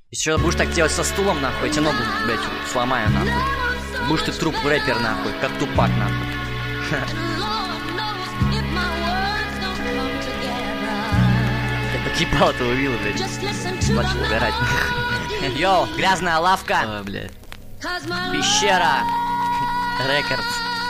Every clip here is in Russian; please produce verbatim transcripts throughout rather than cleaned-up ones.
Еще будешь так делать со стулом, нахуй, я тебе ногу, блядь, сломаю, нахуй. Будешь ты труп рэпер, нахуй, как Тупак, нахуй. Я так ебал, ты увидел, блядь. Начал угорать, нахуй. Йоу, грязная лавка. О, блядь. Пещера. Рекордс.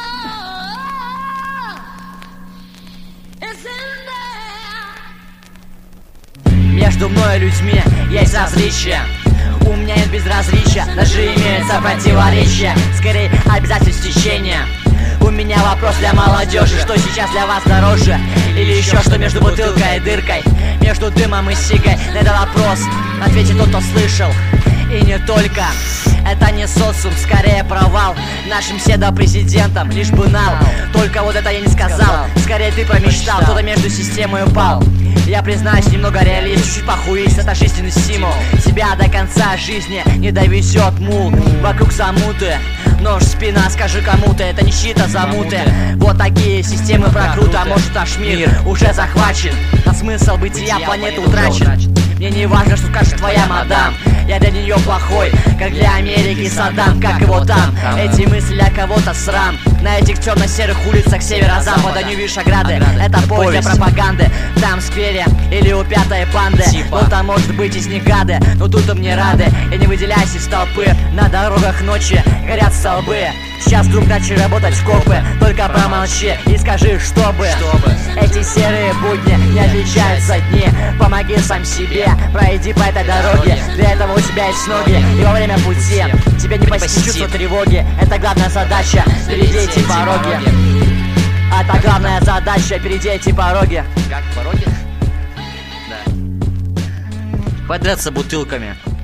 Между мной и людьми есть различия. У меня нет безразличия, даже имеются противоречия. Скорее обязательств течения. У меня вопрос для молодежи: что сейчас для вас дороже? Или еще что между бутылкой и дыркой? Между дымом и сигой? На этот вопрос ответит тот, кто слышал. И не только. Это не социум, скорее провал. Нашим седопрезидентам лишь бы нал. Только вот это я не сказал. Скорее ты промечтал, кто-то между системой упал. Я признаюсь, немного реалист, чуть-чуть похуист, это жизненный стимул. Тебя до конца жизни не довезет мул. Вокруг замуты, нож в спина, скажи кому-то, это не щита замуты. Вот такие системы прокрута, может аж мир уже захвачен. А смысл бытия планеты утрачен. Мне не важно, что скажет твоя мадам. Я для нее плохой, как для Америки Саддам, как его там. Эти мысли для кого-то срам. На этих темно-серых улицах северо-запада не видишь ограды. Это повод для пропаганды. Там в сквере или у пятой панды. Кто-то может быть из них гады, но тут им не рады. И не выделяйся из толпы. На дорогах ночи горят столбы. Сейчас вдруг начали работать копы. Только промолчи и скажи, чтобы, чтобы эти серые будни не отличаются дни. Помоги сам себе, пройди по этой дороге. Для этого у тебя есть ноги, и во время пути тебе не посетит чувство тревоги. Это главная задача — перейти эти пороги. Это главная задача — перейти эти пороги. Как пороги? Да. Хватит драться бутылками.